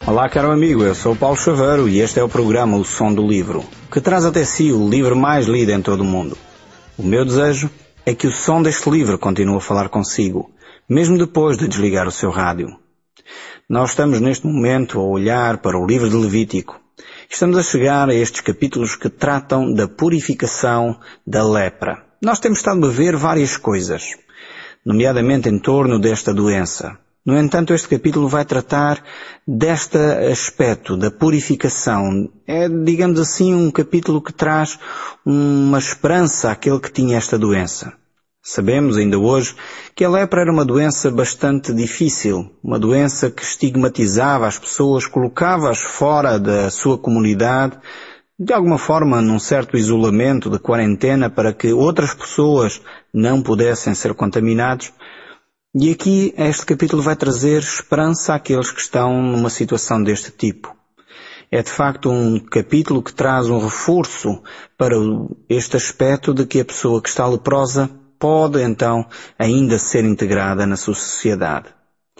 Olá, caro amigo, eu sou o Paulo Chaveiro e este é o programa O Som do Livro, que traz até si o livro mais lido em todo o mundo. O meu desejo é que o som deste livro continue a falar consigo, mesmo depois de desligar o seu rádio. Nós estamos neste momento a olhar para o livro de Levítico. Estamos a chegar a estes capítulos que tratam da purificação da lepra. Nós temos estado a ver várias coisas, nomeadamente em torno desta doença. No entanto, este capítulo vai tratar deste aspecto da purificação. É, digamos assim, um capítulo que traz uma esperança àquele que tinha esta doença. Sabemos ainda hoje que a lepra era uma doença bastante difícil, uma doença que estigmatizava as pessoas, colocava-as fora da sua comunidade, de alguma forma num certo isolamento de quarentena para que outras pessoas não pudessem ser contaminados. E aqui este capítulo vai trazer esperança àqueles que estão numa situação deste tipo. É de facto um capítulo que traz um reforço para este aspecto de que a pessoa que está leprosa pode então ainda ser integrada na sua sociedade.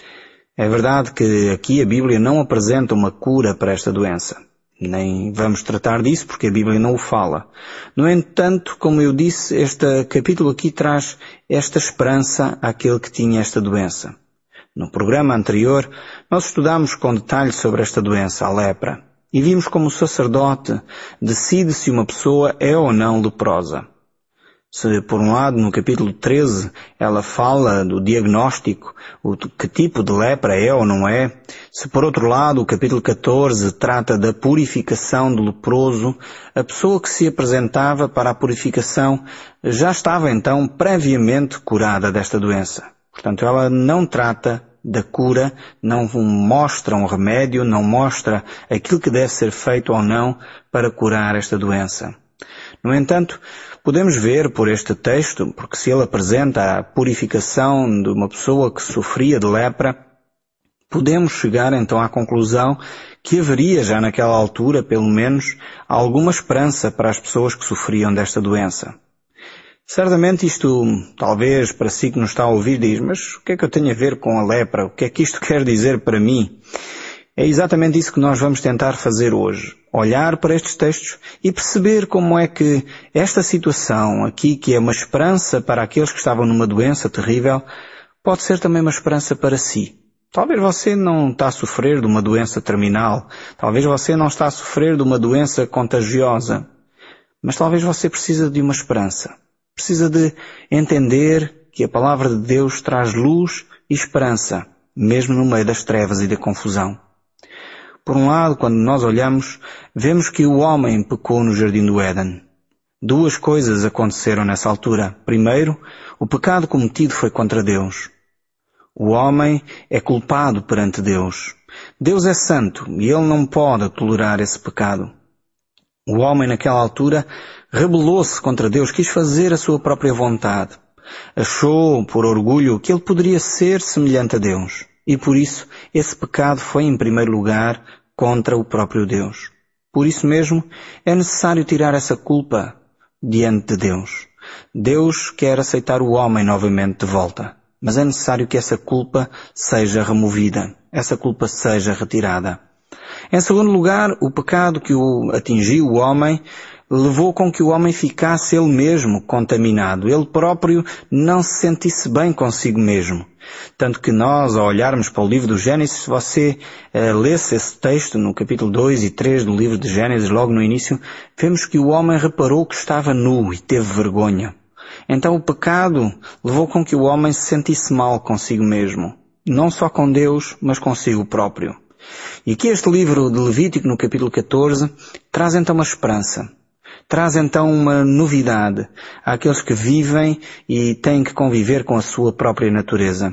É verdade que aqui a Bíblia não apresenta uma cura para esta doença. Nem vamos tratar disso porque a Bíblia não o fala. No entanto, como eu disse, este capítulo aqui traz esta esperança àquele que tinha esta doença. No programa anterior, nós estudámos com detalhe sobre esta doença, a lepra, e vimos como o sacerdote decide se uma pessoa é ou não leprosa. Se, por um lado, no capítulo 13, ela fala do diagnóstico, que tipo de lepra é ou não é. Se, por outro lado, o capítulo 14 trata da purificação do leproso, a pessoa que se apresentava para a purificação já estava, então, previamente curada desta doença. Portanto, ela não trata da cura, não mostra um remédio, não mostra aquilo que deve ser feito ou não para curar esta doença. No entanto, podemos ver por este texto, porque se ele apresenta a purificação de uma pessoa que sofria de lepra, podemos chegar então à conclusão que haveria já naquela altura, pelo menos, alguma esperança para as pessoas que sofriam desta doença. Certamente isto, talvez para si que nos está a ouvir, diz, mas o que é que eu tenho a ver com a lepra? O que é que isto quer dizer para mim? É exatamente isso que nós vamos tentar fazer hoje. Olhar para estes textos e perceber como é que esta situação aqui, que é uma esperança para aqueles que estavam numa doença terrível, pode ser também uma esperança para si. Talvez você não está a sofrer de uma doença terminal. Talvez você não está a sofrer de uma doença contagiosa. Mas talvez você precisa de uma esperança. Precisa de entender que a palavra de Deus traz luz e esperança, mesmo no meio das trevas e da confusão. Por um lado, quando nós olhamos, vemos que o homem pecou no Jardim do Éden. Duas coisas aconteceram nessa altura. Primeiro, o pecado cometido foi contra Deus. O homem é culpado perante Deus. Deus é santo e ele não pode tolerar esse pecado. O homem naquela altura rebelou-se contra Deus, quis fazer a sua própria vontade. Achou, por orgulho, que ele poderia ser semelhante a Deus. E por isso, esse pecado foi em primeiro lugar contra o próprio Deus. Por isso mesmo, é necessário tirar essa culpa diante de Deus. Deus quer aceitar o homem novamente de volta, mas é necessário que essa culpa seja removida, essa culpa seja retirada. Em segundo lugar, o pecado que atingiu o homem levou com que o homem ficasse ele mesmo contaminado. Ele próprio não se sentisse bem consigo mesmo. Tanto que nós, ao olharmos para o livro do Gênesis, se você lesse esse texto no capítulo 2 e 3 do livro de Gênesis, logo no início, vemos que o homem reparou que estava nu e teve vergonha. Então o pecado levou com que o homem se sentisse mal consigo mesmo. Não só com Deus, mas consigo próprio. E aqui este livro de Levítico, no capítulo 14, traz então uma esperança. Traz então uma novidade àqueles que vivem e têm que conviver com a sua própria natureza.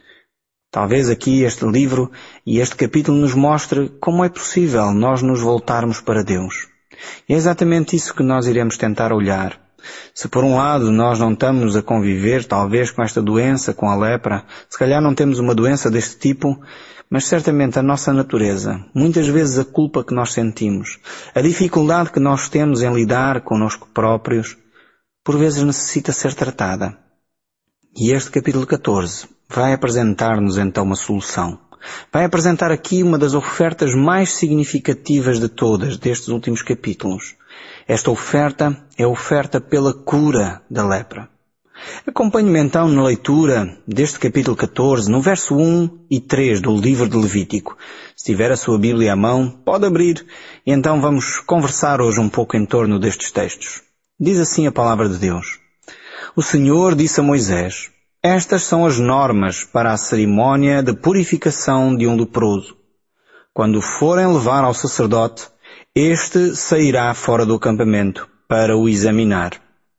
Talvez aqui este livro e este capítulo nos mostre como é possível nós nos voltarmos para Deus. E é exatamente isso que nós iremos tentar olhar. Se por um lado nós não estamos a conviver talvez com esta doença, com a lepra, se calhar não temos uma doença deste tipo, mas certamente a nossa natureza, muitas vezes a culpa que nós sentimos, a dificuldade que nós temos em lidar connosco próprios, por vezes necessita ser tratada. E este capítulo 14 vai apresentar-nos então uma solução. Vai apresentar aqui uma das ofertas mais significativas de todas destes últimos capítulos. Esta oferta é a oferta pela cura da lepra. Acompanhe-me então na leitura deste capítulo 14, no verso 1 e 3 do livro de Levítico. Se tiver a sua Bíblia à mão, pode abrir e então vamos conversar hoje um pouco em torno destes textos. Diz assim a palavra de Deus. O Senhor disse a Moisés: estas são as normas para a cerimónia de purificação de um leproso. Quando o forem levar ao sacerdote, este sairá fora do acampamento para o examinar.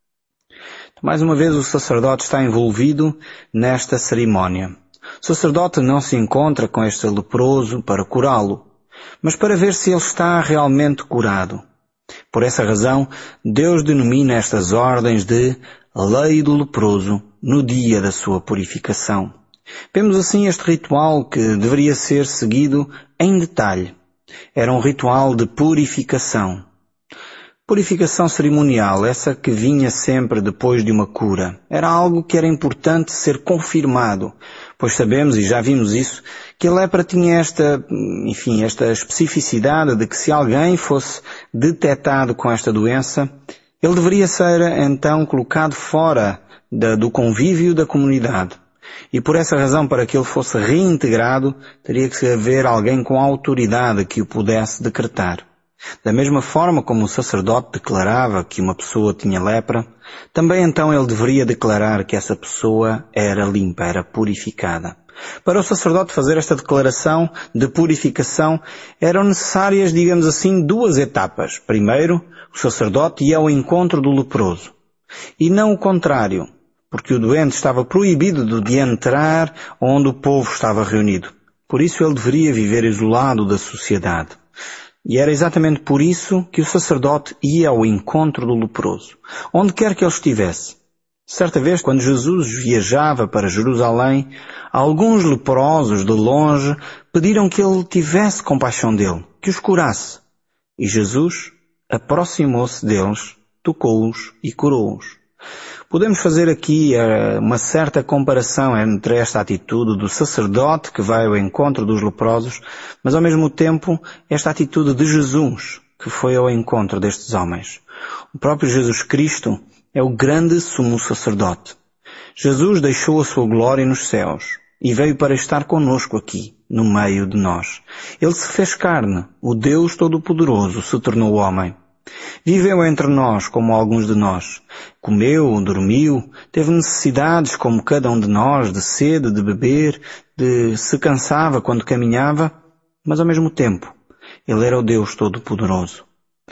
Mais uma vez o sacerdote está envolvido nesta cerimónia. O sacerdote não se encontra com este leproso para curá-lo, mas para ver se ele está realmente curado. Por essa razão, Deus denomina estas ordens de lei do leproso no dia da sua purificação. Vemos assim este ritual que deveria ser seguido em detalhe. Era um ritual de purificação. Purificação cerimonial, essa que vinha sempre depois de uma cura. Era algo que era importante ser confirmado, pois sabemos, e já vimos isso, que a lepra tinha esta especificidade de que se alguém fosse detectado com esta doença, ele deveria ser então colocado fora do convívio da comunidade. E por essa razão, para que ele fosse reintegrado, teria que haver alguém com autoridade que o pudesse decretar. Da mesma forma como o sacerdote declarava que uma pessoa tinha lepra, também então ele deveria declarar que essa pessoa era limpa, era purificada. Para o sacerdote fazer esta declaração de purificação, eram necessárias, digamos assim, duas etapas. Primeiro, o sacerdote ia ao encontro do leproso. E não o contrário, porque o doente estava proibido de entrar onde o povo estava reunido. Por isso ele deveria viver isolado da sociedade. E era exatamente por isso que o sacerdote ia ao encontro do leproso, onde quer que ele estivesse. Certa vez, quando Jesus viajava para Jerusalém, alguns leprosos de longe pediram que ele tivesse compaixão dele, que os curasse. E Jesus aproximou-se deles, tocou-os e curou-os. Podemos fazer aqui uma certa comparação entre esta atitude do sacerdote que vai ao encontro dos leprosos, mas ao mesmo tempo esta atitude de Jesus que foi ao encontro destes homens. O próprio Jesus Cristo é o grande sumo sacerdote. Jesus deixou a sua glória nos céus e veio para estar conosco aqui, no meio de nós. Ele se fez carne, o Deus Todo-Poderoso se tornou homem. Viveu entre nós como alguns de nós. Comeu, dormiu, teve necessidades como cada um de nós, de sede, de beber, se cansava quando caminhava, mas ao mesmo tempo, ele era o Deus Todo-Poderoso.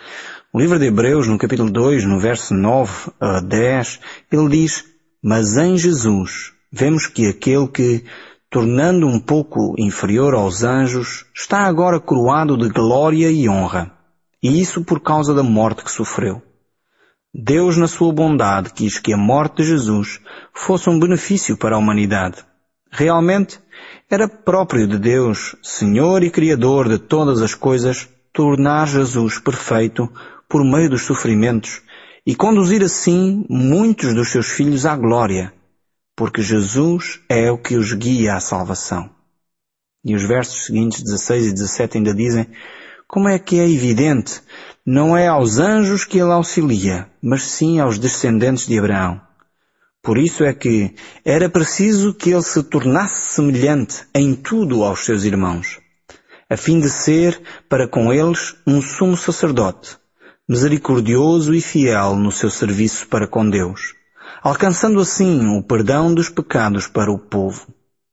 O livro de Hebreus, no capítulo 2, no verso 9 a 10, ele diz: mas em Jesus vemos que aquele que, tornando um pouco inferior aos anjos, está agora coroado de glória e honra. E isso por causa da morte que sofreu. Deus, na sua bondade, quis que a morte de Jesus fosse um benefício para a humanidade. Realmente, era próprio de Deus, Senhor e Criador de todas as coisas, tornar Jesus perfeito por meio dos sofrimentos e conduzir assim muitos dos seus filhos à glória, porque Jesus é o que os guia à salvação. E os versos seguintes, 16 e 17, ainda dizem: como é que é evidente, não é aos anjos que ele auxilia, mas sim aos descendentes de Abraão. Por isso é que era preciso que ele se tornasse semelhante em tudo aos seus irmãos, a fim de ser, para com eles, um sumo sacerdote, misericordioso e fiel no seu serviço para com Deus, alcançando assim o perdão dos pecados para o povo.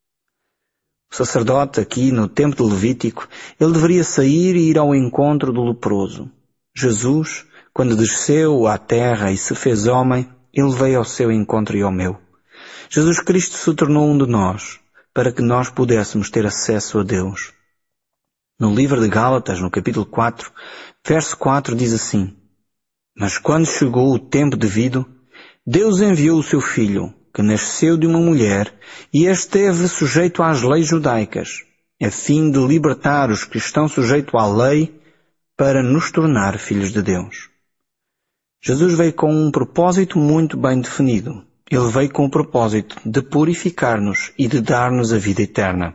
O sacerdote, aqui no tempo de Levítico, ele deveria sair e ir ao encontro do leproso. Jesus, quando desceu à terra e se fez homem, ele veio ao seu encontro e ao meu. Jesus Cristo se tornou um de nós, para que nós pudéssemos ter acesso a Deus. No livro de Gálatas, no capítulo 4, verso 4, diz assim: mas quando chegou o tempo devido, Deus enviou o seu Filho, que nasceu de uma mulher, e esteve sujeito às leis judaicas, a fim de libertar os que estão sujeitos à lei, para nos tornar filhos de Deus. Jesus veio com um propósito muito bem definido. Ele veio com o propósito de purificar-nos e de dar-nos a vida eterna.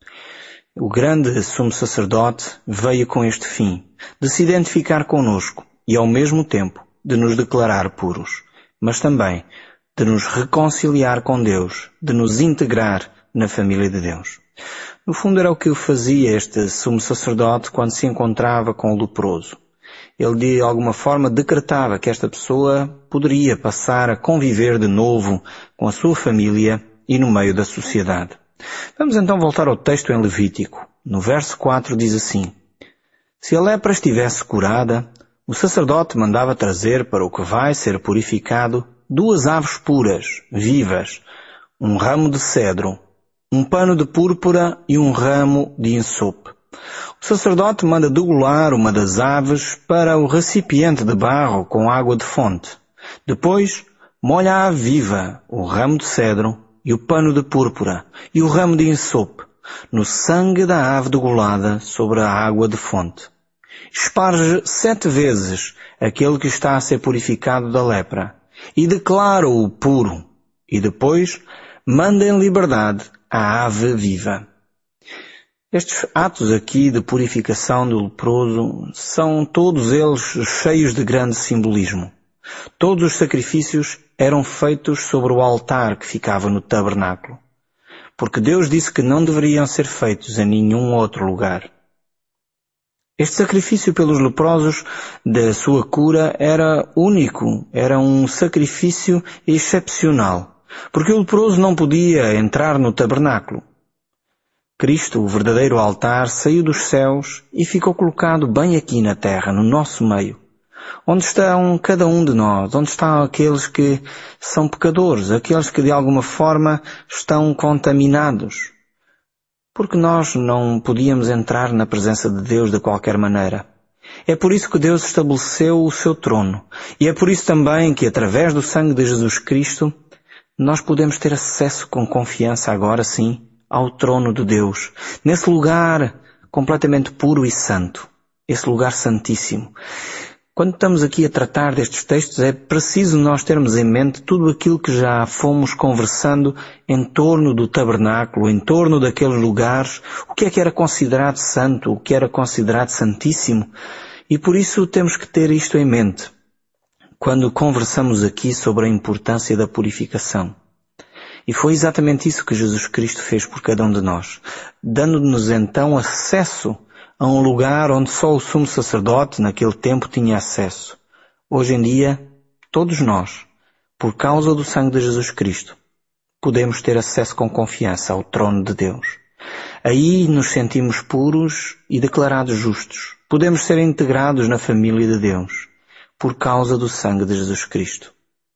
O grande sumo sacerdote veio com este fim, de se identificar conosco e ao mesmo tempo de nos declarar puros, mas também de nos reconciliar com Deus, de nos integrar na família de Deus. No fundo era o que fazia este sumo sacerdote quando se encontrava com o leproso. Ele de alguma forma decretava que esta pessoa poderia passar a conviver de novo com a sua família e no meio da sociedade. Vamos então voltar ao texto em Levítico. No verso 4 diz assim: Se a lepra estivesse curada, o sacerdote mandava trazer para o que vai ser purificado 2 aves puras, vivas, um ramo de cedro, um pano de púrpura e um ramo de insope. O sacerdote manda degolar uma das aves para o recipiente de barro com água de fonte. Depois, molha a ave viva, o ramo de cedro e o pano de púrpura e o ramo de insope no sangue da ave degolada sobre a água de fonte. Esparge 7 vezes aquele que está a ser purificado da lepra e declara-o puro, e depois manda em liberdade a ave viva. Estes atos aqui de purificação do leproso são todos eles cheios de grande simbolismo. Todos os sacrifícios eram feitos sobre o altar que ficava no tabernáculo, porque Deus disse que não deveriam ser feitos em nenhum outro lugar. Este sacrifício pelos leprosos da sua cura era único, era um sacrifício excepcional, porque o leproso não podia entrar no tabernáculo. Cristo, o verdadeiro altar, saiu dos céus e ficou colocado bem aqui na terra, no nosso meio. Onde estão cada um de nós? Onde estão aqueles que são pecadores? Aqueles que de alguma forma estão contaminados? Porque nós não podíamos entrar na presença de Deus de qualquer maneira. É por isso que Deus estabeleceu o seu trono. E é por isso também que, através do sangue de Jesus Cristo, nós podemos ter acesso com confiança agora sim ao trono de Deus, nesse lugar completamente puro e santo, esse lugar santíssimo. Quando estamos aqui a tratar destes textos, é preciso nós termos em mente tudo aquilo que já fomos conversando em torno do tabernáculo, em torno daqueles lugares, o que é que era considerado santo, o que era considerado santíssimo, e por isso temos que ter isto em mente quando conversamos aqui sobre a importância da purificação. E foi exatamente isso que Jesus Cristo fez por cada um de nós, dando-nos então acesso a um lugar onde só o sumo sacerdote naquele tempo tinha acesso. Hoje em dia, todos nós, por causa do sangue de Jesus Cristo, podemos ter acesso com confiança ao trono de Deus. Aí nos sentimos puros e declarados justos. Podemos ser integrados na família de Deus, por causa do sangue de Jesus Cristo.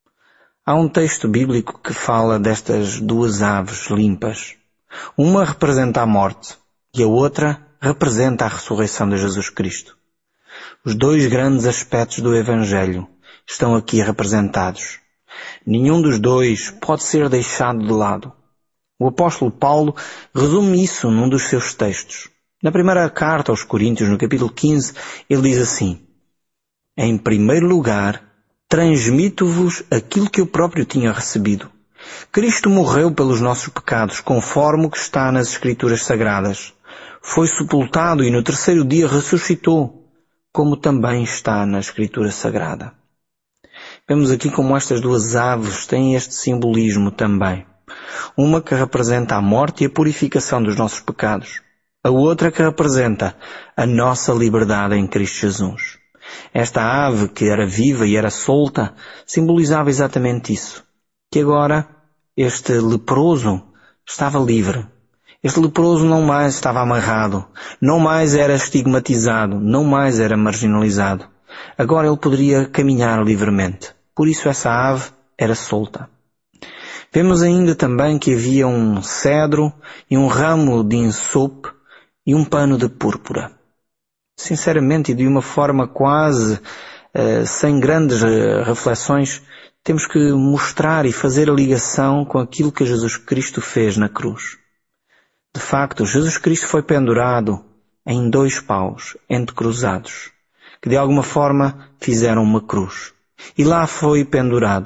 Há um texto bíblico que fala destas 2 aves limpas. Uma representa a morte e a outra representa a ressurreição de Jesus Cristo. Os 2 grandes aspectos do Evangelho estão aqui representados. Nenhum dos 2 pode ser deixado de lado. O apóstolo Paulo resume isso num dos seus textos. Na primeira carta aos Coríntios, no capítulo 15, ele diz assim: Em primeiro lugar, transmito-vos aquilo que eu próprio tinha recebido. Cristo morreu pelos nossos pecados, conforme o que está nas Escrituras Sagradas. Foi sepultado e no 3º dia ressuscitou, como também está na Escritura Sagrada. Vemos aqui como estas 2 aves têm este simbolismo também. Uma que representa a morte e a purificação dos nossos pecados. A outra que representa a nossa liberdade em Cristo Jesus. Esta ave, que era viva e era solta, simbolizava exatamente isso. Que agora este leproso estava livre. Este leproso não mais estava amarrado, não mais era estigmatizado, não mais era marginalizado. Agora ele poderia caminhar livremente. Por isso essa ave era solta. Vemos ainda também que havia um cedro e um ramo de insope e um pano de púrpura. Sinceramente, e de uma forma quase sem grandes reflexões, temos que mostrar e fazer a ligação com aquilo que Jesus Cristo fez na cruz. De facto, Jesus Cristo foi pendurado em 2 paus entrecruzados, que de alguma forma fizeram uma cruz. E lá foi pendurado.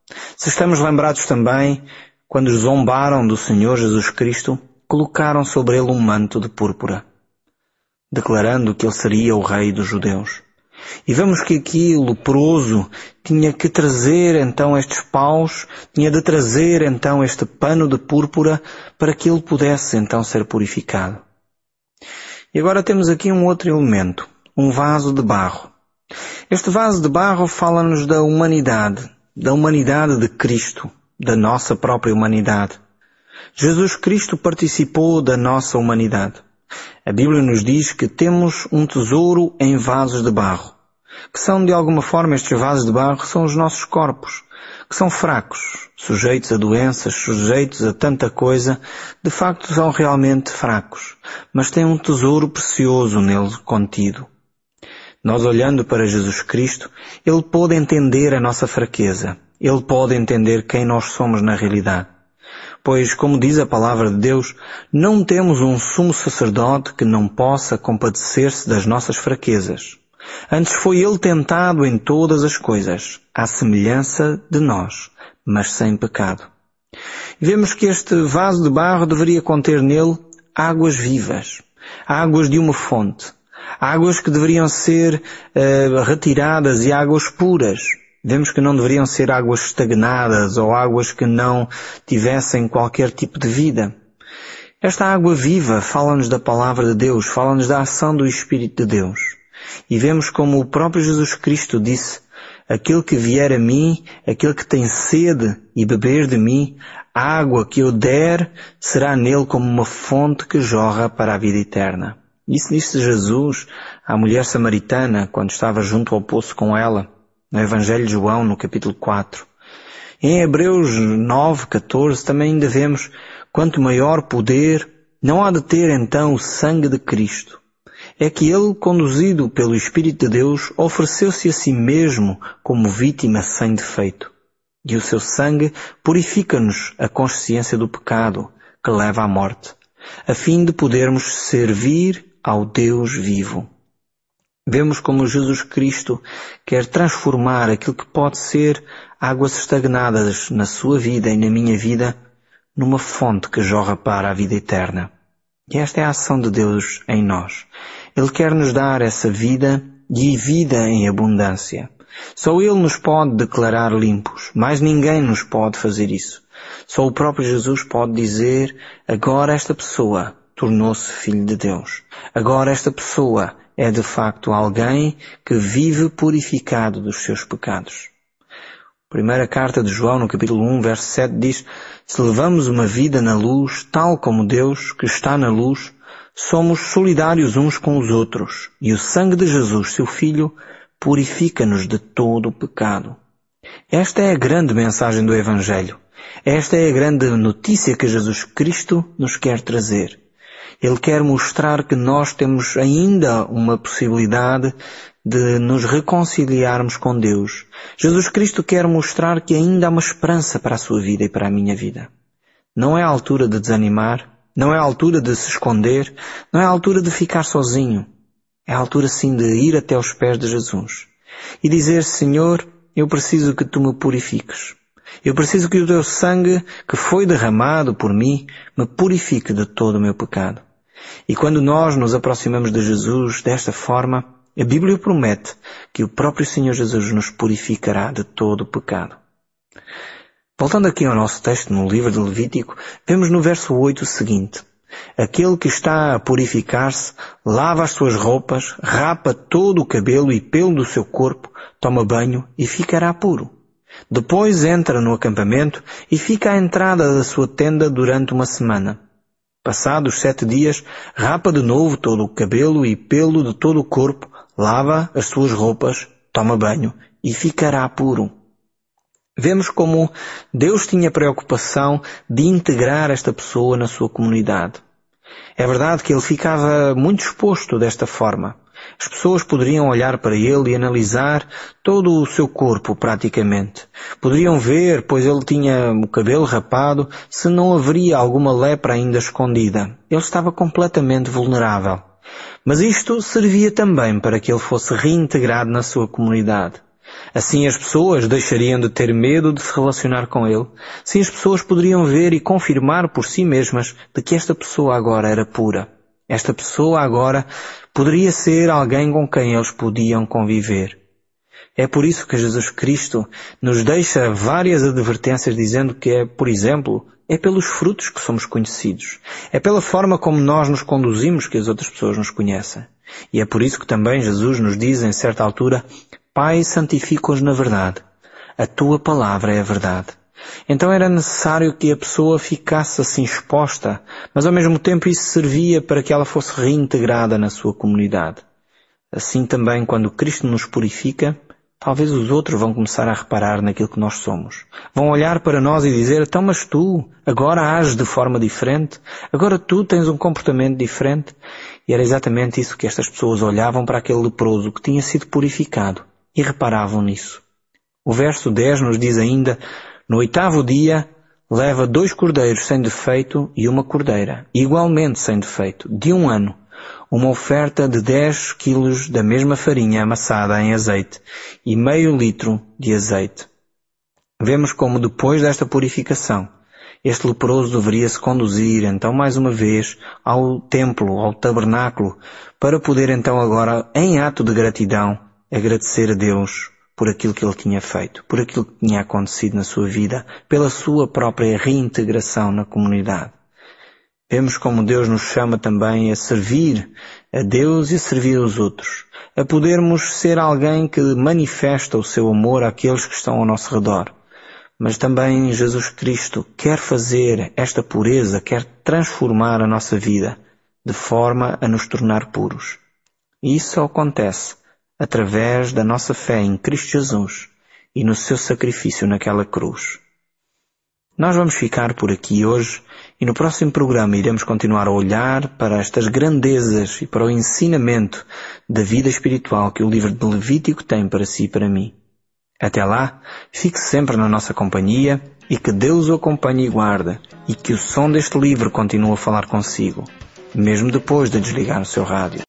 Se estamos lembrados também, quando zombaram do Senhor Jesus Cristo, colocaram sobre ele um manto de púrpura, declarando que ele seria o rei dos judeus. E vemos que aqui o leproso tinha que trazer então estes paus, tinha de trazer então este pano de púrpura para que ele pudesse então ser purificado. E agora temos aqui um outro elemento, um vaso de barro. Este vaso de barro fala-nos da humanidade de Cristo, da nossa própria humanidade. Jesus Cristo participou da nossa humanidade. A Bíblia nos diz que temos um tesouro em vasos de barro, que são de alguma forma estes vasos de barro são os nossos corpos, que são fracos, sujeitos a doenças, sujeitos a tanta coisa, de facto são realmente fracos, mas têm um tesouro precioso nele contido. Nós olhando para Jesus Cristo, Ele pôde entender a nossa fraqueza, Ele pode entender quem nós somos na realidade. Pois, como diz a palavra de Deus, não temos um sumo sacerdote que não possa compadecer-se das nossas fraquezas. Antes foi ele tentado em todas as coisas, à semelhança de nós, mas sem pecado. E vemos que este vaso de barro deveria conter nele águas vivas, águas de uma fonte, águas que deveriam ser retiradas e águas puras. Vemos que não deveriam ser águas estagnadas ou águas que não tivessem qualquer tipo de vida. Esta água viva fala-nos da palavra de Deus, fala-nos da ação do Espírito de Deus. E vemos como o próprio Jesus Cristo disse, aquele que vier a mim, aquele que tem sede e beber de mim, a água que eu der será nele como uma fonte que jorra para a vida eterna. Isso disse Jesus à mulher samaritana quando estava junto ao poço com ela, no Evangelho de João, no capítulo 4. Em Hebreus 9:14 também ainda vemos quanto maior poder não há de ter então o sangue de Cristo. É que ele, conduzido pelo Espírito de Deus, ofereceu-se a si mesmo como vítima sem defeito. E o seu sangue purifica-nos a consciência do pecado que leva à morte, a fim de podermos servir ao Deus vivo. Vemos como Jesus Cristo quer transformar aquilo que pode ser águas estagnadas na sua vida e na minha vida numa fonte que jorra para a vida eterna. E esta é a ação de Deus em nós. Ele quer nos dar essa vida e vida em abundância. Só Ele nos pode declarar limpos, mais ninguém nos pode fazer isso. Só o próprio Jesus pode dizer, agora esta pessoa tornou-se filho de Deus. Agora esta pessoa é de facto alguém que vive purificado dos seus pecados. Primeira carta de João, no capítulo 1, verso 7, diz, se levamos uma vida na luz, tal como Deus, que está na luz, somos solidários uns com os outros, e o sangue de Jesus, seu Filho, purifica-nos de todo o pecado. Esta é a grande mensagem do Evangelho. Esta é a grande notícia que Jesus Cristo nos quer trazer. Ele quer mostrar que nós temos ainda uma possibilidade de nos reconciliarmos com Deus. Jesus Cristo quer mostrar que ainda há uma esperança para a sua vida e para a minha vida. Não é a altura de desanimar, não é a altura de se esconder, não é a altura de ficar sozinho. É a altura sim de ir até aos pés de Jesus e dizer, Senhor, eu preciso que Tu me purifiques. Eu preciso que o Teu sangue que foi derramado por mim me purifique de todo o meu pecado. E quando nós nos aproximamos de Jesus desta forma, a Bíblia promete que o próprio Senhor Jesus nos purificará de todo o pecado. Voltando aqui ao nosso texto no livro de Levítico, vemos no verso 8 o seguinte. Aquele que está a purificar-se, lava as suas roupas, rapa todo o cabelo e pelo do seu corpo, toma banho e ficará puro. Depois entra no acampamento e fica à entrada da sua tenda durante uma semana. Passados 7 dias, rapa de novo todo o cabelo e pelo de todo o corpo, lava as suas roupas, toma banho e ficará puro. Vemos como Deus tinha preocupação de integrar esta pessoa na sua comunidade. É verdade que ele ficava muito exposto desta forma. As pessoas poderiam olhar para ele e analisar todo o seu corpo praticamente. Poderiam ver, pois ele tinha o cabelo rapado, se não haveria alguma lepra ainda escondida. Ele estava completamente vulnerável. Mas isto servia também para que ele fosse reintegrado na sua comunidade. Assim as pessoas deixariam de ter medo de se relacionar com ele. Assim as pessoas poderiam ver e confirmar por si mesmas de que esta pessoa agora era pura. Esta pessoa agora poderia ser alguém com quem eles podiam conviver. É por isso que Jesus Cristo nos deixa várias advertências dizendo que por exemplo, é pelos frutos que somos conhecidos. É pela forma como nós nos conduzimos que as outras pessoas nos conhecem. E é por isso que também Jesus nos diz em certa altura: Pai, santifica-os na verdade. A tua palavra é a verdade. Então era necessário que a pessoa ficasse assim exposta, mas ao mesmo tempo isso servia para que ela fosse reintegrada na sua comunidade. Assim também, quando Cristo nos purifica, talvez os outros vão começar a reparar naquilo que nós somos. Vão olhar para nós e dizer: então, mas tu agora ages de forma diferente? Agora tu tens um comportamento diferente? E era exatamente isso que estas pessoas olhavam para aquele leproso que tinha sido purificado e reparavam nisso. O verso 10 nos diz ainda: no 8º dia leva 2 cordeiros sem defeito e uma cordeira, igualmente sem defeito, de 1 ano, uma oferta de 10 quilos da mesma farinha amassada em azeite e meio litro de azeite. Vemos como depois desta purificação, este leproso deveria se conduzir então mais uma vez ao templo, ao tabernáculo, para poder então agora, em ato de gratidão, agradecer a Deus por aquilo que ele tinha feito, por aquilo que tinha acontecido na sua vida, pela sua própria reintegração na comunidade. Vemos como Deus nos chama também a servir a Deus e a servir os outros, a podermos ser alguém que manifesta o seu amor àqueles que estão ao nosso redor. Mas também Jesus Cristo quer fazer esta pureza, quer transformar a nossa vida de forma a nos tornar puros. E isso só acontece através da nossa fé em Cristo Jesus e no seu sacrifício naquela cruz. Nós vamos ficar por aqui hoje e no próximo programa iremos continuar a olhar para estas grandezas e para o ensinamento da vida espiritual que o livro de Levítico tem para si e para mim. Até lá, fique sempre na nossa companhia e que Deus o acompanhe e guarde e que o som deste livro continue a falar consigo, mesmo depois de desligar o seu rádio.